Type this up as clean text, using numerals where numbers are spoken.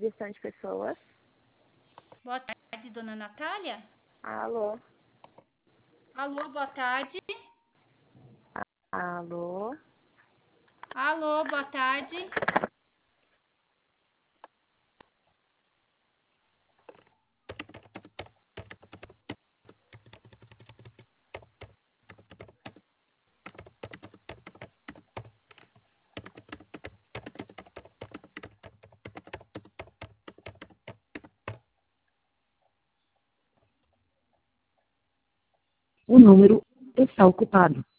gestão de pessoas. Boa tarde, dona Natália. Alô? Alô, boa tarde. Alô? Alô, boa tarde. O número está ocupado.